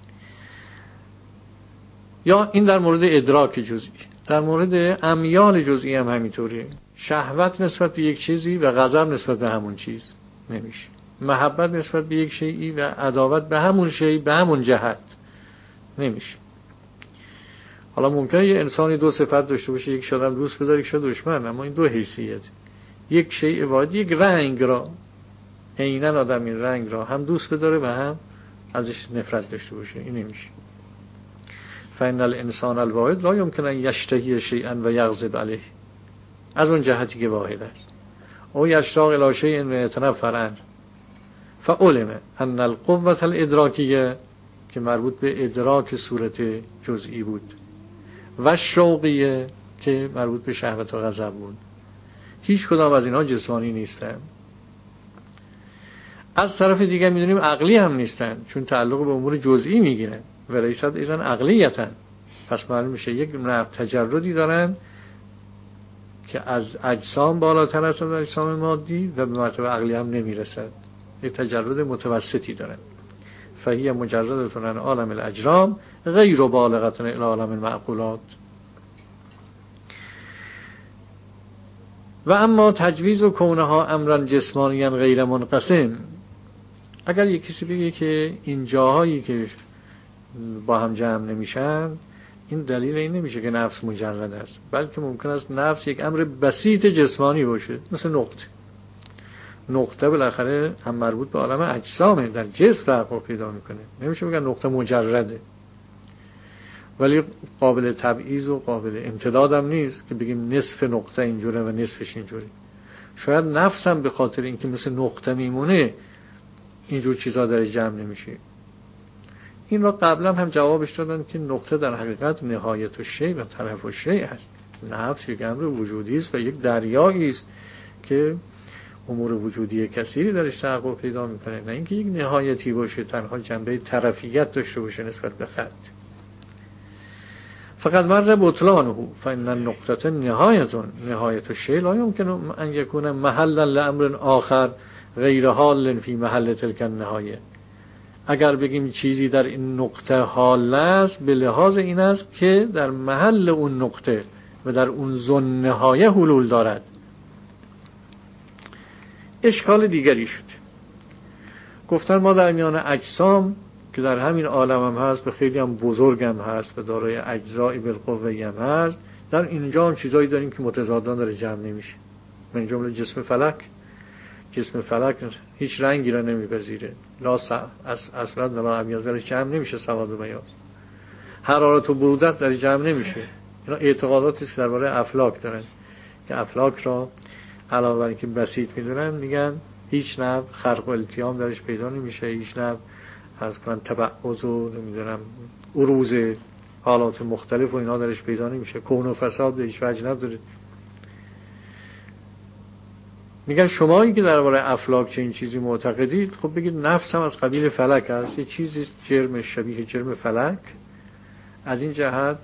یا این در مورد ادراک جزئی. در مورد امیال جزئی هم همینطوره. شهوت نسبت به یک چیزی و غضب نسبت به همون چیز نمیشه. محبت نسبت به یک شیئی و عداوت به همون شیء به همون جهت نمیشه. حالا ممکنه یه انسانی دو صفت داشته باشه، یک شادم دوست بداره، یک شاد دشمن، اما این دو حیثیت. یک شیء واحد، یک رنگ را، عیناً آدم این رنگ را هم دوست بداره و هم ازش نفرت داشته باشه، این نمیشه. فإن الانسان الواحد لا يمكن ان يشتهي شيئا و يغضب عليه، از اون جهتی که واحد است. او یشتاق الی شیء و یتنفر عنه، فعلم ان القوة الادراکیه که مربوط به ادراک صورت جزئی بود و شوقیه که مربوط به شهوت و غضب بود، هیچ کدام از اینها جسمانی نیستند. از طرف دیگر میدونیم عقلی هم نیستند، چون تعلق به امور جزئی میگیرن و لیست ایضا عقلیتن. پس معلوم میشه یک نوع تجردی دارن که از اجسام بالاتر است، از اجسام مادی، و به مرتبه عقلی هم نمیرسد. یک تجرد متوسطی دارن. فهی مجردتون عن عالم الاجرام غیر بالغتون الی عالم المعقولات. و اما تجویز و کونها امرا جسمانیا غیر منقسم، اگر یک کسی بگه که این جاهایی که با هم جمع نمیشن، این دلیل این نمیشه که نفس مجرد است، بلکه ممکن است نفس یک امر بسیط جسمانی باشه، مثل نقطه. نقطه بالاخره هم مربوط به عالم اجسامه، در جسم تحقق پیدا میکنه. نمیشه بگن نقطه مجرده، ولی قابل تبعیض و قابل امتداد هم نیست که بگیم نصف نقطه اینجوره و نصفش اینجوره. شاید نفس هم به خاطر اینکه مثل نقطه میمونه اینجور چیزا در جمع نمیشه. این را قبلا هم جوابش دادن که نقطه در حقیقت نهایت الشیء و طرف الشیء است. نفس یک امر وجودی است و یک دریایی است که امور وجودی کثیری درش تحقق پیدا میکنه، نه اینکه یک نهایتی باشه، تنها جنبه طرفیت داشته باشه نسبت به خط. فقط مر بطلانه فإن النقطة نهایت الشیء لا يمكن ان يكون محلا لامر آخر غیر حال فی محل تلک النهایه. اگر بگیم چیزی در این نقطه حال است، به لحاظ این است که در محل اون نقطه و در اون ذو نهایه حلول دارد. اشکال دیگری شد. گفتن ما در میان اجسام که در همین عالم هم هست و خیلی هم بزرگ هم هست و دارای اجزای بالقوه هم هست، در اینجا هم چیزایی داریم که متضادان داره جمع نمیشه. من جمله جسم فلک. جسم فلک هیچ رنگی را نمیپذیره، اصلا ولا امیاز درش جمع نمیشه، سواد و بیاض. حرارت و برودت در جمع نمیشه. اینا اعتقاداتی است درباره افلاک دارن که افلاک را علاوه بر اینکه بسیط میدونن، میگن هیچ نوع خرق و التیام درش پیدا نمیشه، هیچ نوع از کنن تبعض و نمیدونم عروض حالات مختلف و اینا درش پیدا نمیشه، کون و فساد به هیچ وجه نداره. میگن شمایی که درباره افلاک چه این چیزی معتقدید، خب بگید نفس هم از قبیل فلک است، یه چیزی جرم شبیه جرم فلک، از این جهت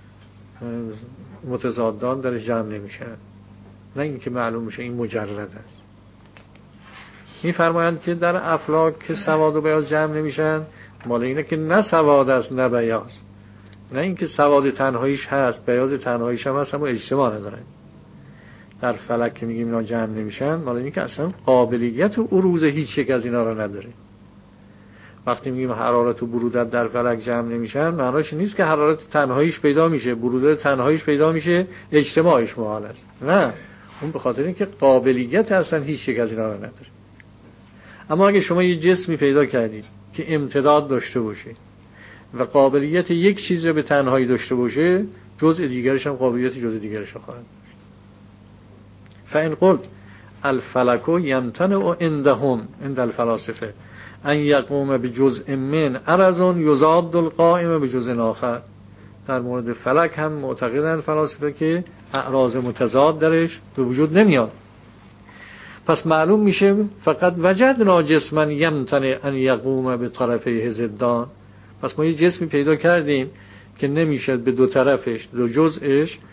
متضادان درش جمع نمیشن، نه اینکه معلوم میشه این مجرد است. میفرمایند که در افلاک که سواد و بیاض جمع نمیشن، مال اینه که نه سواد است نه بیاض، نه اینکه سواد تنهاییش هست بیاض تنهاییش هم هست اما اجتماع ندارن. در فلک که میگیم اینا جمع نمیشن، مال اینه که اصلا قابلیت و عروض هیچ یک از اینا رو نداره. وقتی میگیم حرارت و برودت در فلک جمع نمیشن، معناش نیست که حرارت تنهاییش پیدا میشه، برودت تنهاییش پیدا میشه، اجتماعش محال است. نه، اون به خاطر اینکه قابلیت اصلا هیچ یک از اینا رو نداره. اما اگه شما یه جسمی پیدا کردید که امتداد داشته باشه و قابلیت یک چیز رو به تنهایی داشته باشه، جزء دیگرش هم قابلیت جزء دیگرش رو خواهد داشت. فإن قلت الفلک یمتنع عندهم عند الفلاسفه ان یقوم بجزء من عرض یضاد القائم بجزء آخر. در مورد فلک هم معتقدند فلاسفه که اعراض متضاد درش به وجود نمیاد. پس معلوم میشه فقط وجدنا جسما یمتنع ان یقوم به طرفه ضدان. پس ما یه جسمی پیدا کردیم که نمیشه به دو طرفش، دو جزءش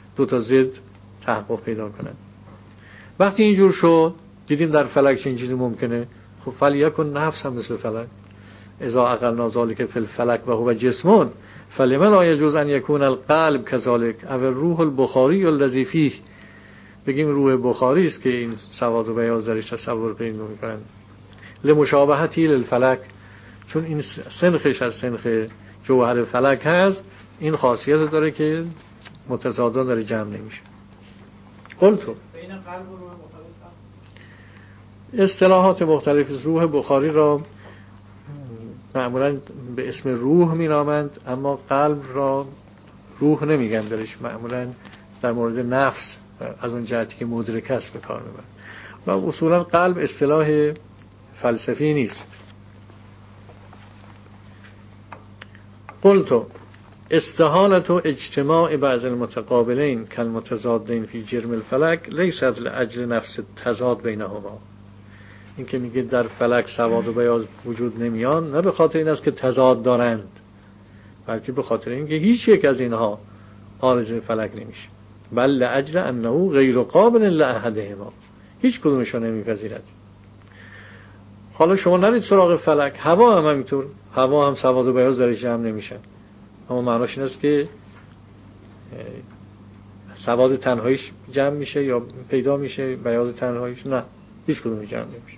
دو تا ضد تحقق پیدا کنن. وقتی اینجور شد دیدیم در فلک چه این چیزی ممکنه. خب فلیکن نفس هم مثل فلک، اذا عقلنا ذلک فی الفلک و هو جسم فلمن لا یجوز ان یکون القلب کذالک او الروح البخاری الذی فیه. بگیم روح بخاری است که این سواد و بیاض درش تصور پیدا می‌کنن. لمشابهتی للفلک، چون این سنخش از سنخ جوهر فلک هست، این خاصیت داره که متضادان در جمع نمیشه. قلتو بین قلب و روح مختلف اصطلاحات مختلف روح بخاری را معمولا به اسم روح می‌نامند، اما قلب را روح نمیگن درش، معمولا در مورد نفس از اون جهتی که مدرک است به کار میبرن و اصولا قلب اصطلاح فلسفی نیست. قلتو استحالت و اجتماع بعض المتقابلین کالمتضادین فی جرم الفلک لیست لاجل نفس التضاد بینهما. این که میگه در فلک سواد و بیاض وجود نمیان، نه به خاطر این است که تضاد دارند، بلکه به خاطر اینکه هیچ یک از اینها عارض فلک نمیشه. بل لاجل انه غیر قابل لاحدهما، هیچ کدومش رو نمیپذیرد. حالا شما نرید سراغ فلک، هوا هم همینطور، هوا هم سواد و بیاض درش جمع نمیشن، اما معناش این است که سواد تنهاییش جمع میشه یا پیدا میشه، بیاض تنهاییش نه، هیچ کدوم جمع نمیشه.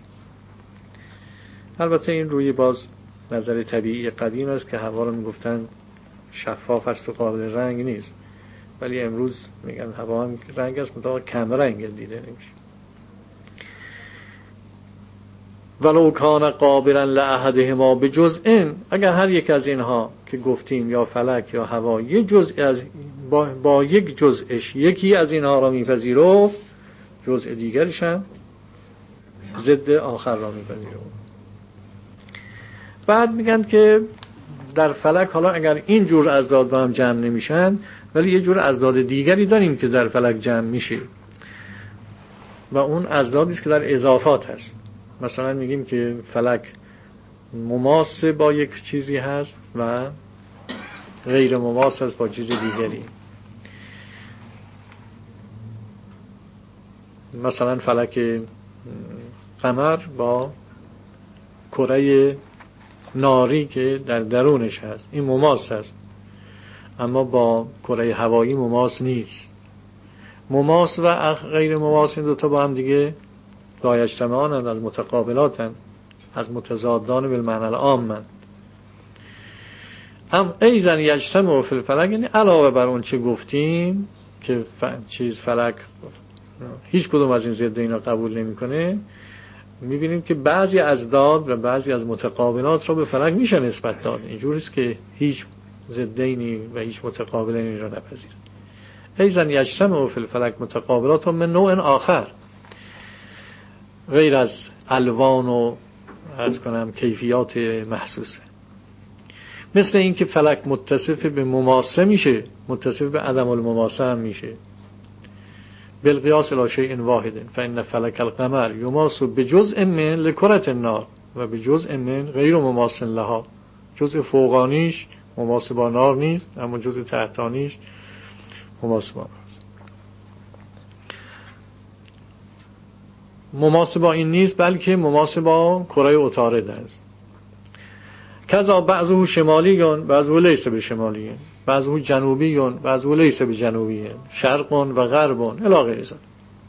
البته این روی باز نظر طبیعی قدیم است که هوا رو میگفتن شفاف است و قابل رنگ نیست، ولی امروز میگن هوا هم رنگ است مطابق کم رنگ دیده نمیشه. ولو کان قابلا لاحدهما بجزء، اگر هر یک از اینها که گفتیم یا فلک یا هوا یک جزء از با یک جزءش یکی از اینها را میپذیرفت، جزء دیگرش هم ضد آخر را میپذیرفت. بعد میگن که در فلک حالا اگر این جور اضداد با هم جمع نمیشن، ولی یه جور اضداد دیگری داریم که در فلک جمع میشه و اون اضدادی است که در اضافات هست. مثلا میگیم که فلک مماس با یک چیزی هست و غیر مماس هست با چیز دیگری. مثلا فلک قمر با کره ناری که در درونش هست این مماس هست، اما با کره هوایی مماس نیست. مماس و غیر مماس این دوتا با هم دیگه لا یجتمعان، از متقابلاتن، از متضادان بالمعنى العام. هم ایضا یجتمع فی الفلک، یعنی علاوه بر اون چه گفتیم که فلک هیچ کدوم از این ضد اینا قبول نمیکنه، میبینیم که بعضی اضداد و بعضی از متقابلات رو به فلک میشه نسبت داد. اینجوری است که هیچ ضدینی و هیچ متقابلینی رو نپذیرد. ایضا یجتمع فی الفلک متقابلات من نوع آخر، غیر از الوان و عرض کنم کیفیات محسوسه. مثل این که فلک متصف به مماسه میشه، متصف به عدم المماسه هم میشه. بالقیاس الی شیء واحد فان فلک القمر یماس بجزء من لکرة النار و بجزء من غیر مماس لها. جزء فوقانیش مماس با نار نیست، اما جزء تحتانیش مماس با نار است. مماس با این نیست، بلکه مماس با کره عطارد است. کذا بعضه شمالیون بعضه لیس به شمالیون، بعضه جنوبیون بعضه لیس به جنوبیون، شرقون و غربون الی غیر ذلک.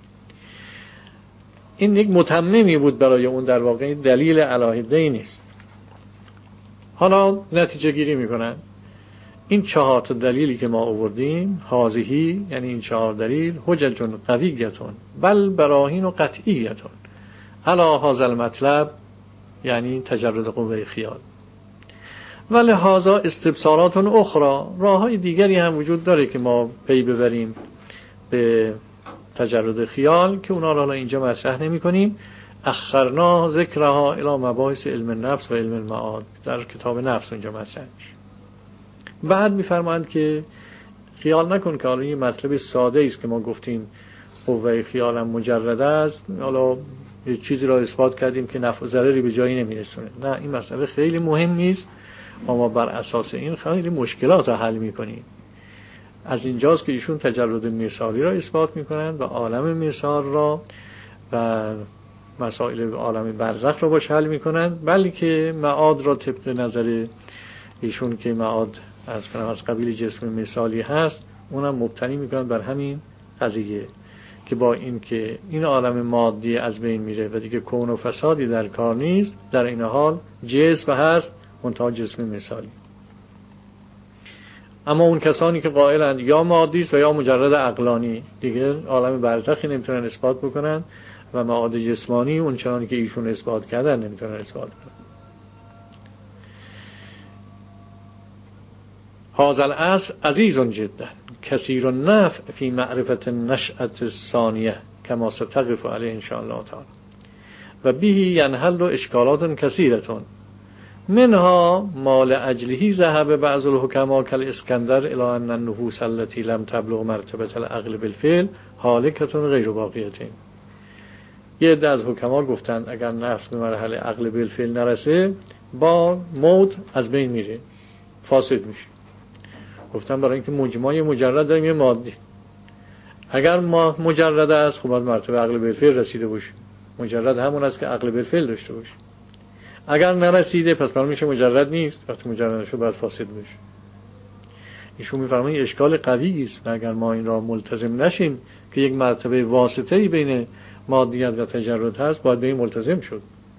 این یک متممی بود برای اون، در واقع دلیل علاهده نیست. حالا نتیجه گیری میکنن این 4 تا دلیلی که ما آوردیم، هازهی یعنی این 4 دلیل، حجج قویتون بل براهین و قطعیتون علی هذا المطلب، یعنی تجرد قوه خیال. ولی هذا استبصارات اخرى، راههای دیگری هم وجود داره که ما پی ببریم به تجرد خیال که اونا را اینجا مطرح نمی کنیم. اخرنا ذکرها الی مباحث علم النفس و علم المعاد، در کتاب نفس اونجا مطرح میشه. بعد میفرمایند که خیال نکن که حالا این مطلب ساده است که ما گفتیم قوه خیال هم مجرد است، حالا یه چیزی را اثبات کردیم که نفع و ضرری به جایی نمیرسونه. نه، این مسئله خیلی مهم نیست، اما بر اساس این خیلی مشکلات رو حل میکنیم. از اینجاست که ایشون تجرد مثالی را اثبات میکنند و عالم مثال را و مسائل عالم برزخ را باش حل میکنند، بلکه معاد را طبق نظر ایشون که معاد از قبیل جسم مثالی هست اونم مبتنی میکنند بر همین قضیه که با این که این عالم مادی از بین میره و دیگه کون و فسادی در کار نیست، در این حال جسم هست منتها جسم مثالی. اما اون کسانی که قائلند یا مادی است و یا مجرد عقلانی، دیگه عالم برزخی نمیتونن اثبات بکنن و معاد جسمانی اون چنانی که ایشون اثبات کردن نمیتونن اثبات کنن. هذا الاصل عزیز جدا کثیر النفع فی معرفت النشأة الثانیه کما ستقف علیه ان شاء الله تعالی و به ینحل اشکالات کثیره منها ما لاجله ذهب بعض الحکما کالاسکندر الی ان النفوس التي لم تبلغ مرتبه العقل بالفعل هالکه غیر باقیه. یه عده از حکما گفتن اگر نفس به مرحله عقل بالفعل نرسه با موت از بین میره، فاسد میشه. گفتن برای اینکه مجموعه مجرد داریم یه مادی، اگر ما مجرد است خب باید مرتبه عقل بالفعل رسیده باشه. مجرد همون است که عقل بالفعل داشته باشه. اگر نرسیده پس معلوم میشه مجرد نیست، وقتی مجرد نشه باید فاسد بشه. ایشون میفرمایند اشکال قوی است و اگر ما این را ملتزم نشیم که یک مرتبه واسطه‌ای بین مادیت و تجرد هست باید به این ملتزم شد.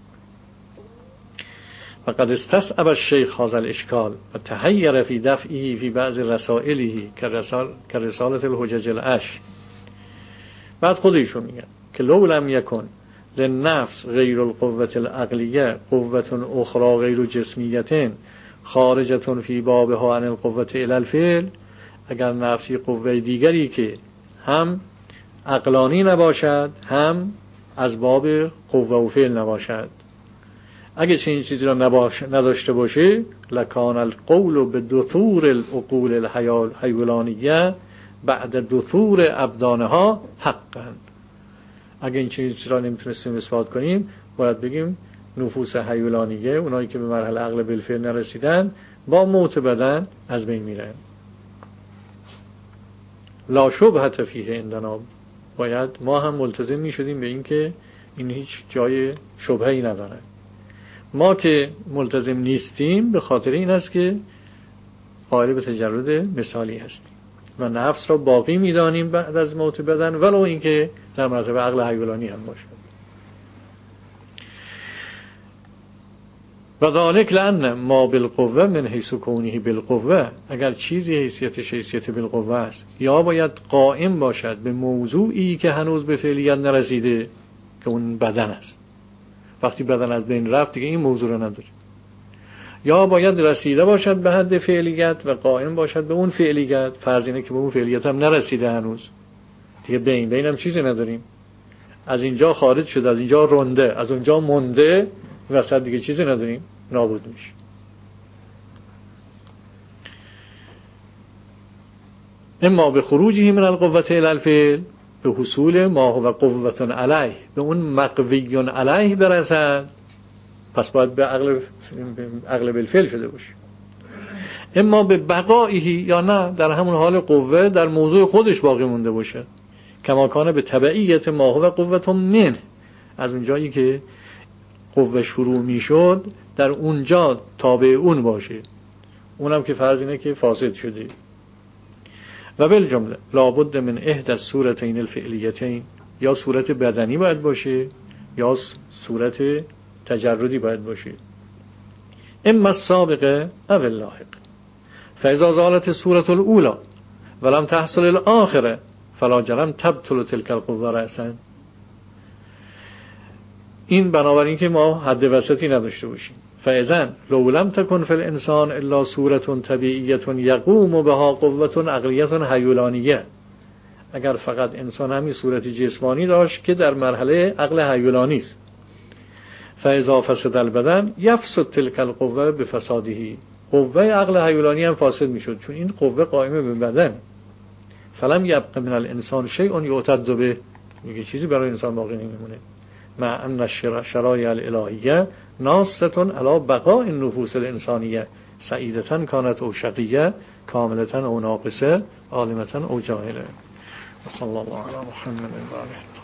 فقد استصعب الشیخ هذا الاشکال و تحیر فی دفعه فی بعض رسائله كرسالة الحجج العش. بعد خودشون میگن که لو لم یکن للنفس غیر القوة العقلیه قوة اخرى غیر جسمیه خارجة فی بابها عن القوة الی الفعل، اگر نفسی قوه دیگری که هم عقلانی نباشد هم از باب قوه و فعل نباشد، اگه چنین چیزی را نداشته باشه لکان القول بدثور العقول الحیوانیه بعد دثور ابدانها حقا. اگه این چیزی را نمیتونستیم اثبات کنیم باید بگیم نفوس حیوانیه، اونایی که به مرحله عقل بالفعل نرسیدن، با موت بدن از بین میرن. لا شبهة فیه عندنا، باید ما هم ملتزم میشدیم به این که این هیچ جای شبهه‌ای نداره. ما که ملتزم نیستیم به خاطر این است که قائل به تجرد مثالی هستیم و نفس را باقی میدانیم بعد از موت بدن ولو اینکه در مرتبه عقل حیوانی هم باشد. و ذلک لأن ما بالقوه من حیث کونه بالقوه، اگر چیزی حیثیت بالقوه است یا باید قائم باشد به موضوعی که هنوز به فعلیت نرسیده که اون بدن است. وقتی بدن از بین رفت دیگه این موضوع رو نداره. یا باید رسیده باشد به حد فعلیت و قائم باشد به اون فعلیت، فرض اینه که به اون فعلیت هم نرسیده هنوز، دیگه بین هم چیزی نداریم. از اینجا خارج شد، از اینجا رونده، از اونجا مونده، وسط دیگه چیزی نداریم، نابود میشه. اما به خروجه من القوة الی الفعل، به حصول ما هو قوة علیه، به اون مقوی علیه برسد، پس باید به عقل بالفعل شده باشه. اما به بقایه، یا نه در همون حال قوه در موضوع خودش باقی مونده باشه، کما کان به تبعیت ما هو قوة من، از اونجایی که قوه شروع میشد در اونجا تابع اون باشه، اونم که فرض اینه که فاسد شده. و بالجمله لابد من احدى الصورتين الفعلیتین، یا صورت بدنی باید باشه یا صورت تجردی باید باشه. اما السابقه او اللاحق، فاذا زالت الصورة الاولى ولم تحصل الاخره فلا جرم تبطل تلك القوه رأسا. این بنابراین که ما حد وسطی نداشته باشیم. فاذا لو لم تكن في الانسان الا صورة طبيعية يقوم بها قوة عقلية حیولانیه، اگر فقط انسان همین صورت جسمانی داشت که در مرحله عقل حیولانی است، فاذا فسد البدن یفسد تلك القوه بفساده، قوه عقل حیولانی هم فاسد میشد چون این قوه قائمه به بدن. فلم یبق من الانسان شیء یعتد به، میگه چیزی برای انسان باقی نمیمونه. مع ان الشرایع الالهیه ناصة علی بقاء النفوس الانسانیه سعیدتن کانت او شقیه کاملتن او ناقصه عالمتن او جاهله. صلی الله علی محمد و آله.